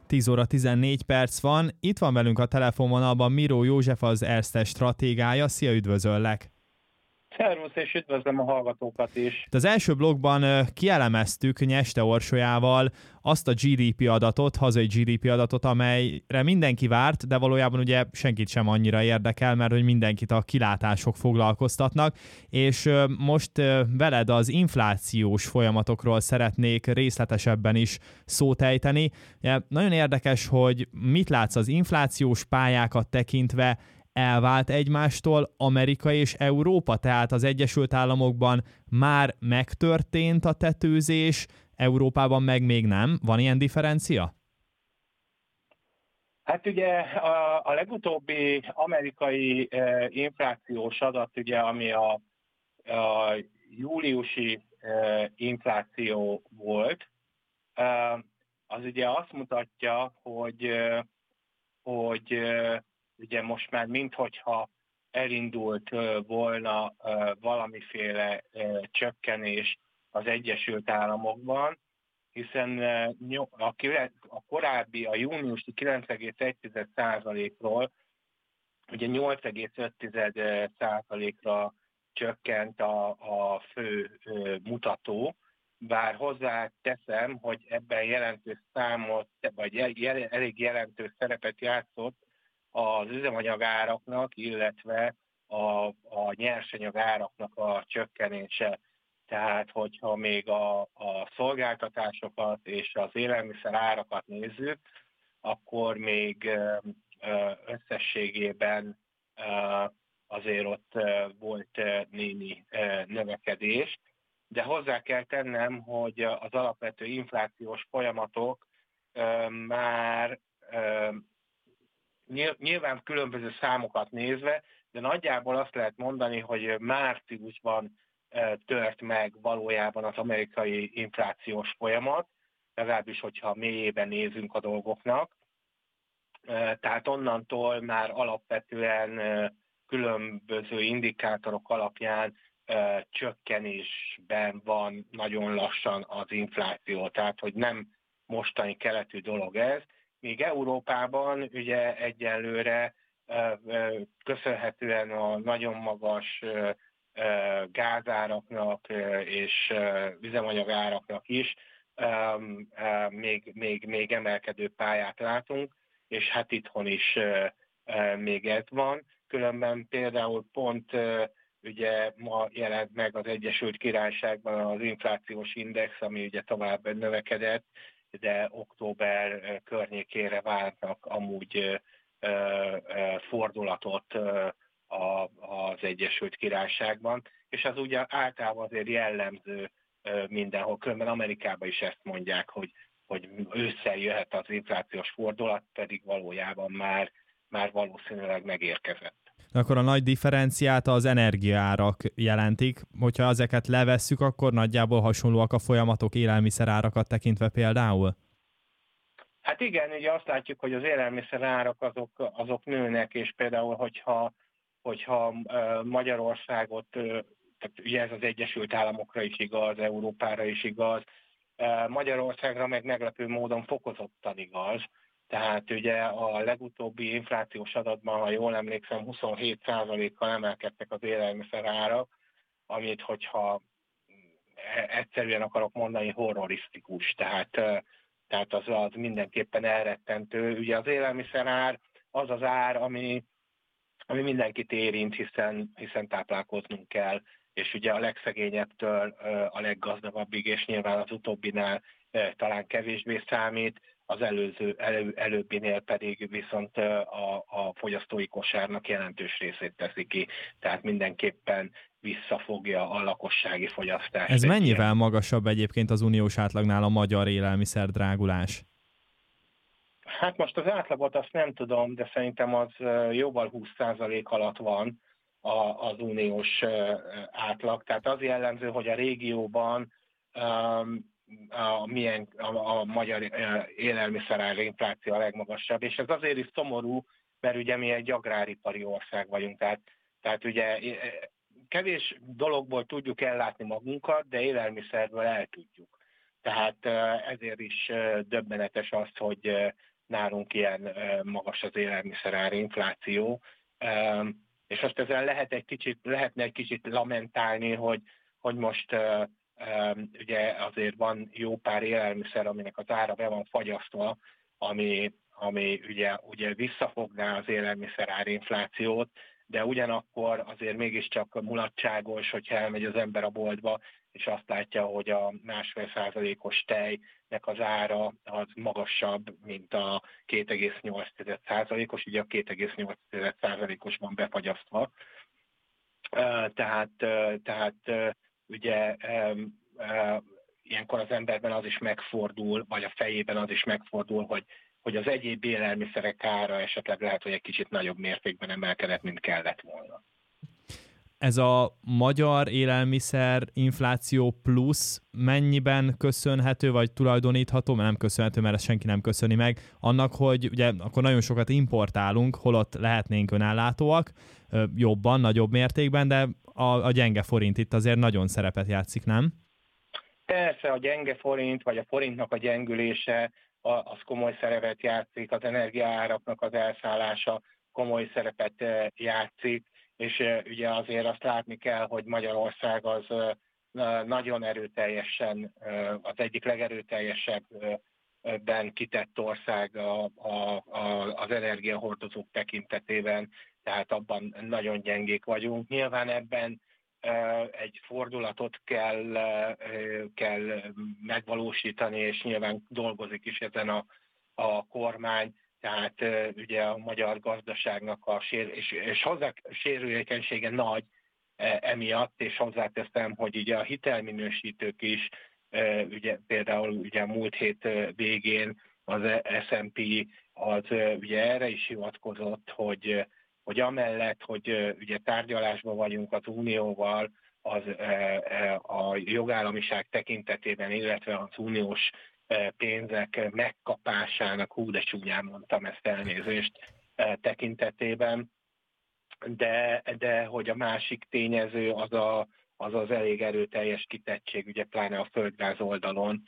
10 óra 14 perc van. Itt van velünk a telefonvonalban Miró József, az Erste stratégája. Szia, üdvözöllek! Szervusz, és üdvözlöm a hallgatókat is. Az első blogban kielemeztük Nyeste Orsolyával azt a GDP adatot, hazai GDP adatot, amelyre mindenki várt, de valójában ugye senkit sem annyira érdekel, mert hogy mindenkit a kilátások foglalkoztatnak, és most veled az inflációs folyamatokról szeretnék részletesebben is szót ejteni. Nagyon érdekes, hogy mit látsz az inflációs pályákat tekintve, elvált egymástól Amerika és Európa, tehát az Egyesült Államokban már megtörtént a tetőzés, Európában meg még nem. Van ilyen differencia? Hát ugye a legutóbbi amerikai inflációs adat, ugye, ami a júliusi infláció volt, az ugye azt mutatja, hogy ugye most már minthogyha elindult volna valamiféle csökkenés az Egyesült Államokban, hiszen a korábbi, a júniusi 9,1%-ról ugye 8,5%-ra csökkent a fő mutató, bár hozzá teszem, hogy ebben jelentős számot, vagy elég jelentős szerepet játszott az üzemanyagáraknak, illetve a nyersanyagáraknak a csökkenése. Tehát, hogyha még a szolgáltatásokat és az élelmiszer árakat nézzük, akkor még összességében azért ott volt némi növekedés. De hozzá kell tennem, hogy az alapvető inflációs folyamatok már nyilván különböző számokat nézve, de nagyjából azt lehet mondani, hogy márciusban tört meg valójában az amerikai inflációs folyamat, legalábbis, hogyha mélyében nézünk a dolgoknak. Tehát onnantól már alapvetően különböző indikátorok alapján csökkenésben van nagyon lassan az infláció, tehát hogy nem mostani keletű dolog ez. Míg Európában ugye egyelőre köszönhetően a nagyon magas gázáraknak és üzemanyagáraknak is még emelkedő pályát látunk, és hát itthon is még ez van. Különben például pont ugye ma jelent meg az Egyesült Királyságban az inflációs index, ami ugye tovább növekedett, de október környékére várnak amúgy fordulatot az Egyesült Királyságban, és az ugye általában azért jellemző mindenhol, különben Amerikában is ezt mondják, hogy ősszel jöhet az inflációs fordulat, pedig valójában már valószínűleg megérkezett. Akkor a nagy differenciát az energiaárak jelentik. Hogyha ezeket levesszük, akkor nagyjából hasonlóak a folyamatok élelmiszerárakat tekintve például? Hát igen, ugye azt látjuk, hogy az élelmiszerárak azok nőnek, és például, hogyha Magyarországot, tehát ugye ez az Egyesült Államokra is igaz, Európára is igaz, Magyarországra meg meglepő módon fokozottan igaz. Tehát ugye a legutóbbi inflációs adatban, ha jól emlékszem, 27%-kal emelkedtek az élelmiszerárak, amit, hogyha egyszerűen akarok mondani, horrorisztikus. Tehát az mindenképpen elrettentő. Ugye az élelmiszerár az az ár, ami mindenkit érint, hiszen táplálkoznunk kell, és ugye a legszegényebbtől a leggazdagabbig, és nyilván az utóbbinál talán kevésbé számít, az előbbinél pedig viszont a fogyasztói kosárnak jelentős részét teszi ki. Tehát mindenképpen visszafogja a lakossági fogyasztást. Ez mennyivel magasabb egyébként az uniós átlagnál a magyar élelmiszer drágulás? Hát most az átlagot azt nem tudom, de szerintem az jóval 20% alatt van az uniós átlag. Tehát az jellemző, hogy a régióban a magyar élelmiszerár infláció a legmagasabb, és ez azért is szomorú, mert ugye mi egy agráripari ország vagyunk, tehát ugye kevés dologból tudjuk ellátni magunkat, de élelmiszerből el tudjuk. Tehát ezért is döbbenetes az, nálunk ilyen magas az élelmiszerár infláció. És most ezzel lehetne egy kicsit lamentálni, hogy most ugye azért van jó pár élelmiszer, aminek az ára be van fagyasztva, ami ugye visszafogná az élelmiszerár inflációt, de ugyanakkor azért mégiscsak mulatságos, hogyha elmegy az ember a boltba, és azt látja, hogy a 1,5%-os tejnek az ára az magasabb, mint a 2,8%-os, ugye a 2,8%-os van befagyasztva. Tehát ugye ilyenkor az emberben az is megfordul, vagy a fejében az is megfordul, hogy az egyéb élelmiszerek ára esetleg lehet, hogy egy kicsit nagyobb mértékben emelkedett, mint kellett volna. Ez a magyar élelmiszer infláció plusz mennyiben köszönhető, vagy tulajdonítható, mert nem köszönhető, mert ezt senki nem köszöni meg, annak, hogy ugye akkor nagyon sokat importálunk, holott lehetnénk önellátóak, jobban, nagyobb mértékben, de a gyenge forint itt azért nagyon szerepet játszik, nem? Persze a gyenge forint, vagy a forintnak a gyengülése, az komoly szerepet játszik, az energiaáraknak az elszállása komoly szerepet játszik, és ugye azért azt látni kell, hogy Magyarország az nagyon erőteljesen, az egyik legerőteljesebben kitett ország az energiahordozók tekintetében, tehát abban nagyon gyengék vagyunk. Nyilván ebben egy fordulatot kell megvalósítani, és nyilván dolgozik is ezen a kormány, tehát ugye a magyar gazdaságnak és hozzá sérülékenysége nagy emiatt, és hozzáteszem, hogy ugye a hitelminősítők is, ugye például ugye múlt hét végén az S&P az ugye erre is hivatkozott, hogy amellett, hogy ugye tárgyalásban vagyunk az Unióval, a jogállamiság tekintetében, illetve az uniós pénzek megkapásának, hú, de csúnyán mondtam ezt, elnézést, tekintetében, de hogy a másik tényező az elég erőteljes kitettség, ugye pláne a földgáz oldalon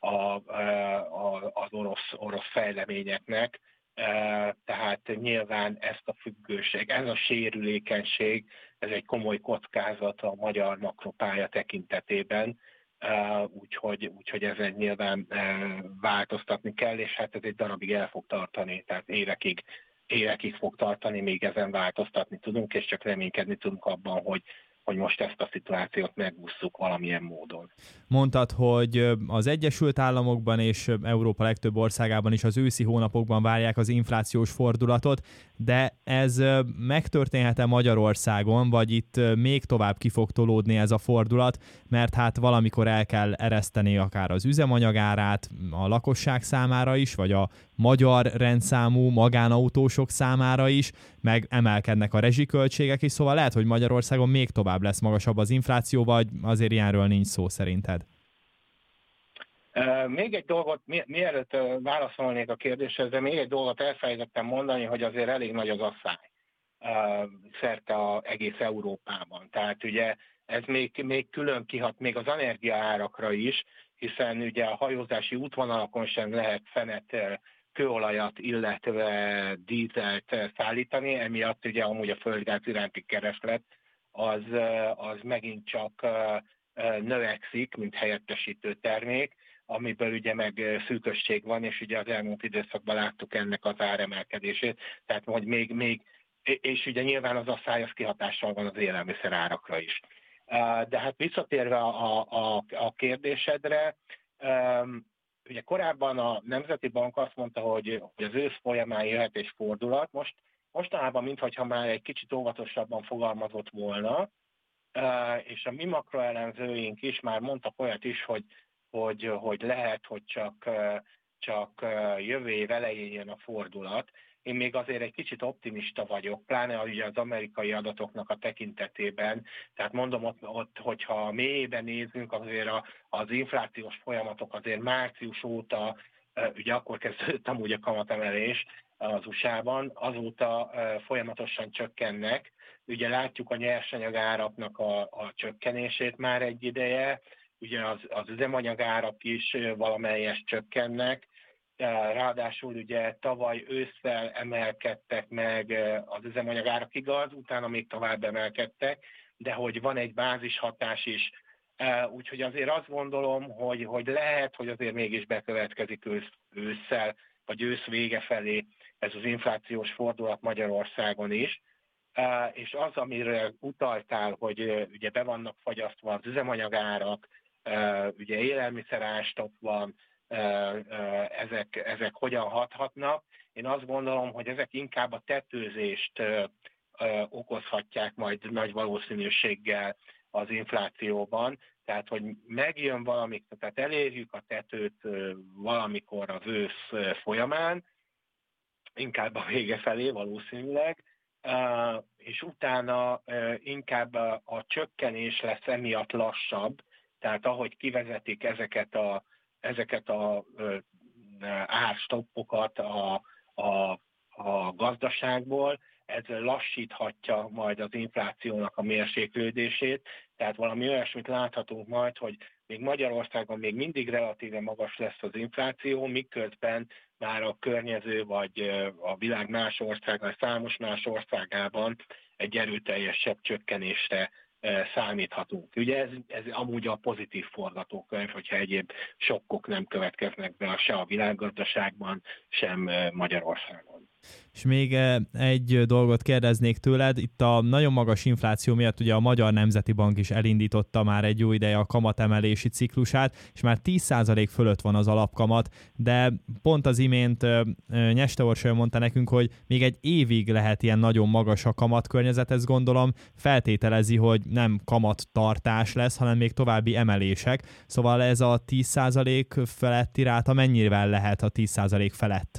az orosz fejleményeknek, tehát nyilván ezt a függőség, ez a sérülékenység, ez egy komoly kockázat a magyar makropálya tekintetében, úgyhogy ezen nyilván változtatni kell, és hát ez egy darabig el fog tartani, tehát évekig fog tartani, még ezen változtatni tudunk, és csak reménykedni tudunk abban, hogy most ezt a szituációt megússzuk valamilyen módon. Mondtad, hogy az Egyesült Államokban és Európa legtöbb országában is az őszi hónapokban várják az inflációs fordulatot, de ez megtörténhet-e Magyarországon, vagy itt még tovább ki fog tolódni ez a fordulat, mert hát valamikor el kell ereszteni akár az üzemanyagárát a lakosság számára is, vagy a magyar rendszámú magánautósok számára is, meg emelkednek a rezsiköltségek is, szóval lehet, hogy Magyarországon még tovább lesz magasabb az infláció, vagy azért ilyenről nincs szó szerinted? Még egy dolgot, mielőtt válaszolnék a kérdéshez, de még egy dolgot elfelejtettem mondani, hogy azért elég nagy az asszály szerte egész Európában. Tehát ugye ez még külön kihat még az energiaárakra is, hiszen ugye a hajózási útvonalakon sem lehet fenet, kőolajat, illetve dízelt szállítani, emiatt ugye amúgy a földgáz iránti kereslet az megint csak növekszik, mint helyettesítő termék, amiből ugye meg szűkösség van, és ugye az elmúlt időszakban láttuk ennek az áremelkedését, tehát hogy még és ugye nyilván az asszály az kihatással van az élelmiszer árakra is. De hát visszatérve a kérdésedre, ugye korábban a Nemzeti Bank azt mondta, hogy az ősz folyamán jöhet egy fordulat, mostanában mintha már egy kicsit óvatosabban fogalmazott volna, és a mi makroelemzőink is már mondtak olyat is, hogy lehet, hogy csak jövő év elején jön a fordulat. Én még azért egy kicsit optimista vagyok, pláne ugye az amerikai adatoknak a tekintetében. Tehát mondom, ott hogyha mélyében nézünk, azért az inflációs folyamatok azért március óta, ugye akkor kezdődött amúgy a kamatemelés az USA-ban, azóta folyamatosan csökkennek. Ugye látjuk a nyersanyagáraknak a csökkenését már egy ideje, ugye az üzemanyagárak is valamelyest csökkennek, Ráadásul ugye tavaly ősszel emelkedtek meg az üzemanyagárak, igaz, utána még tovább emelkedtek, de hogy van egy bázishatás is. Úgyhogy azért azt gondolom, hogy lehet, hogy azért mégis bekövetkezik ősszel, vagy ősz vége felé ez az inflációs fordulat Magyarországon is. És az, amire utaltál, hogy ugye be vannak fagyasztva az üzemanyagárak, ugye élelmiszerástop van, ezek hogyan hathatnak. Én azt gondolom, hogy ezek inkább a tetőzést okozhatják majd nagy valószínűséggel az inflációban. Tehát, hogy megjön valamikor, tehát elérjük a tetőt valamikor az ősz folyamán, inkább a vége felé valószínűleg, és utána inkább a csökkenés lesz emiatt lassabb, tehát ahogy kivezetik ezeket a árstoppokat a gazdaságból, ez lassíthatja majd az inflációnak a mérséklődését, tehát valami olyasmit láthatunk majd, hogy még Magyarországon még mindig relatíve magas lesz az infláció, miközben már a környező vagy a világ más országban, számos más országában egy erőteljesebb csökkenésre számíthatunk. Ugye ez amúgy a pozitív forgatókönyv, hogyha egyéb sokkok nem következnek be se a világgazdaságban, sem Magyarországon. És még egy dolgot kérdeznék tőled, itt a nagyon magas infláció miatt ugye a Magyar Nemzeti Bank is elindította már egy jó ideje a kamatemelési ciklusát, és már 10% fölött van az alapkamat, de pont az imént Nyeste Orsolya mondta nekünk, hogy még egy évig lehet ilyen nagyon magas a kamatkörnyezet, ezt gondolom feltételezi, hogy nem kamattartás lesz, hanem még további emelések, szóval ez a 10% feletti ráta mennyivel lehet a 10% felett?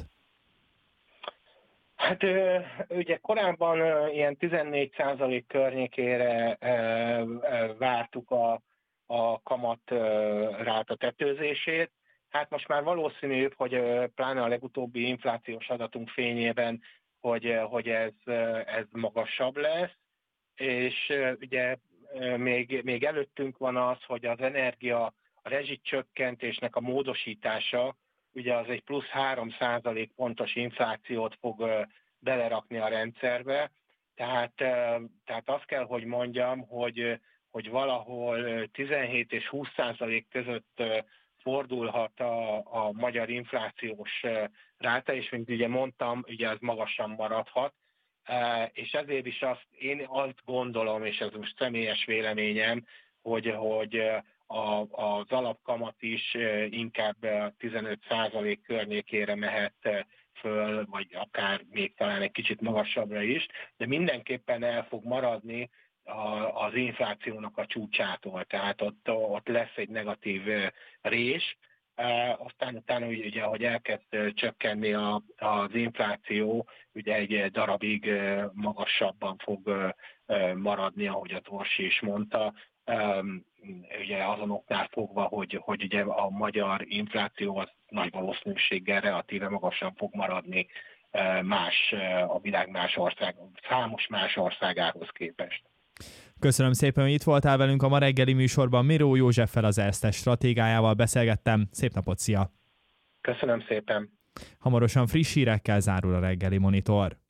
Hát ugye korábban ilyen 14% környékére vártuk a kamat ráta tetőzését. Hát most már valószínűbb, hogy pláne a legutóbbi inflációs adatunk fényében, hogy ez magasabb lesz, és ugye még előttünk van az, hogy az energia, a rezsicsökkentésnek a módosítása, ugye az egy plusz 3% pontos inflációt fog belerakni a rendszerbe. Tehát azt kell, hogy mondjam, hogy valahol 17 és 20% között fordulhat a magyar inflációs ráta, és mint ugye mondtam, ugye az magasan maradhat. És ezért is én azt gondolom, és ez most személyes véleményem, hogy az alapkamat is inkább 15% környékére mehet föl, vagy akár még talán egy kicsit magasabbra is, de mindenképpen el fog maradni az inflációnak a csúcsától, tehát ott lesz egy negatív rés, aztán utána ugye, ahogy elkezd csökkenni az infláció, ugye egy darabig magasabban fog maradni, ahogy az Orsi is mondta, ugye azonoknál fogva, hogy ugye a magyar infláció az nagy valószínűséggel relatíve magasan fog maradni a világ számos más országához képest. Köszönöm szépen, hogy itt voltál velünk a ma reggeli műsorban. Miró Józseffel, az Erste stratégájával beszélgettem. Szép napot, szia! Köszönöm szépen! Hamarosan friss hírekkel zárul a reggeli monitor.